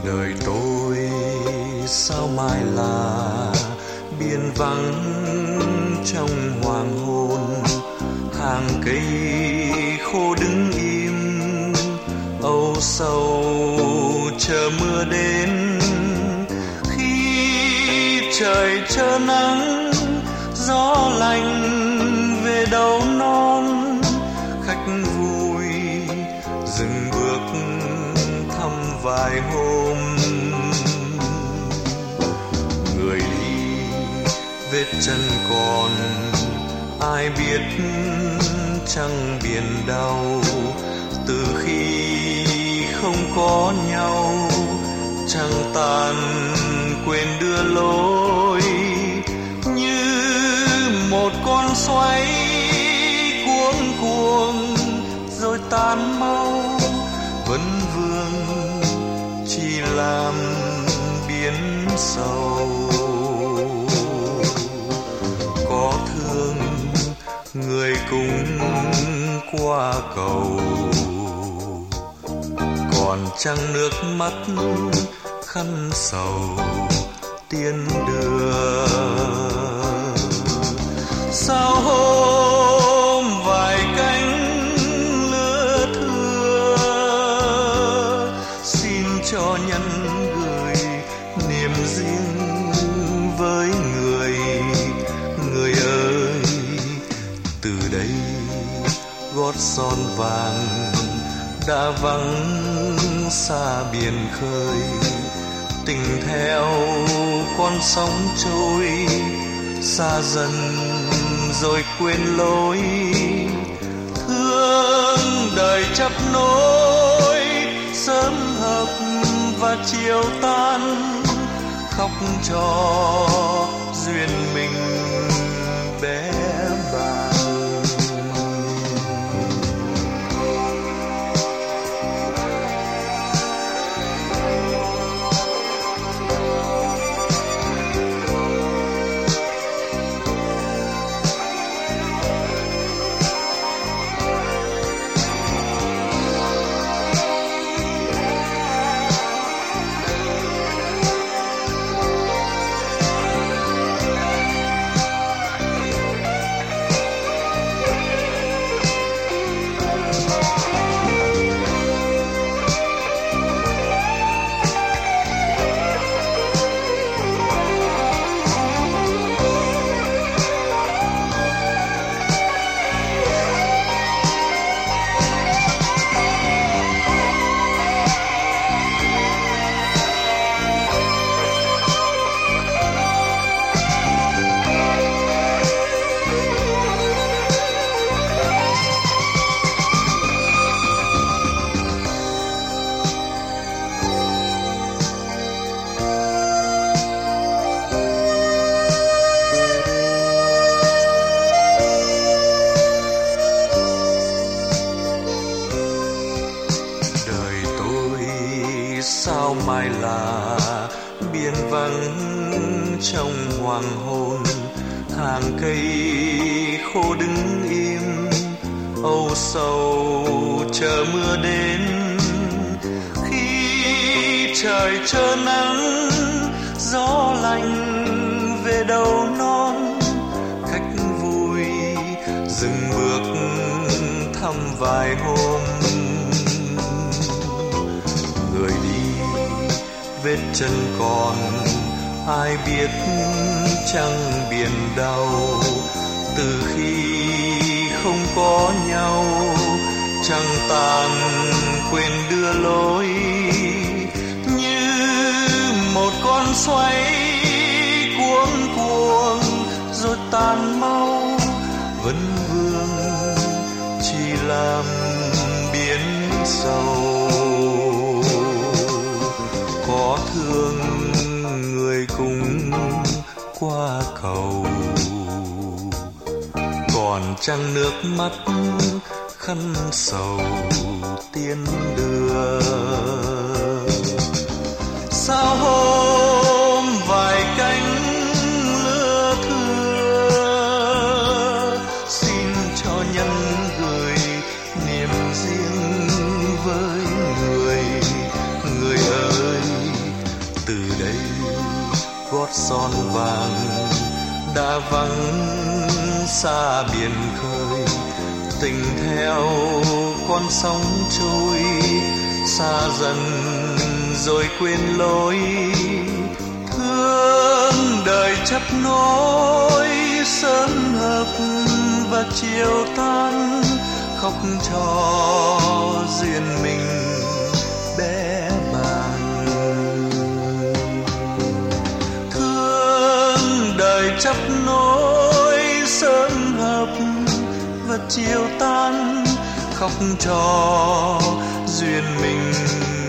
Đời tôi sao mai là biển vắng trong hoàng hôn, hàng cây khô đứng im âu sầu chờ mưa đến. Khi trời trở nắng gió lạnh về đầu non, khách vui dừng bước thăm vài hôm. Người đi vết chân còn ai biết chẳng biển đau, từ khi không có nhau chẳng tàn quên đưa lối. Như một con xoáy cuống cuồng rồi tan mau, vẫn vương chỉ làm biến sầu. Có thương người cùng qua cầu, còn chẳng nước mắt khăn sầu tiên đưa. Sao hôm vài cánh lứa thưa, xin cho nhân gửi niềm riêng với người. Người ơi, từ đây gót son vàng đã vắng xa biển khơi, tình theo con sóng trôi xa dần rồi quên lối. Thương đời chấp nối sớm hợp và chiều tan, khóc cho duyên mình bé bàng. Sao mai là biển vắng trong hoàng hôn, hàng cây khô đứng im âu sầu chờ mưa đến. Khi trời trở nắng gió lạnh về đầu non, khách vui dừng bước thăm vài hôm. Người đi vết chân còn ai biết chẳng biển đau, từ khi không có nhau chẳng tàn quên đưa lối. Như một con xoáy cuống cuồng rồi tan mau, vẫn vương chỉ làm biến sầu. Có thương người cùng qua cầu, còn chẳng nước mắt khăn sầu tiên đưa. Sao hôm vài cánh lứa thưa, xin cho nhân gửi niềm riêng với người. Người ơi, đã vắng xa biển khơi, tình theo con sóng trôi xa dần rồi quên lối. Thương đời chấp nối sớm hợp và chiều tan, khóc cho duyên mình bé bàng. Thương đời chấp nối sớm hợp và chiều tan, khóc cho duyên mình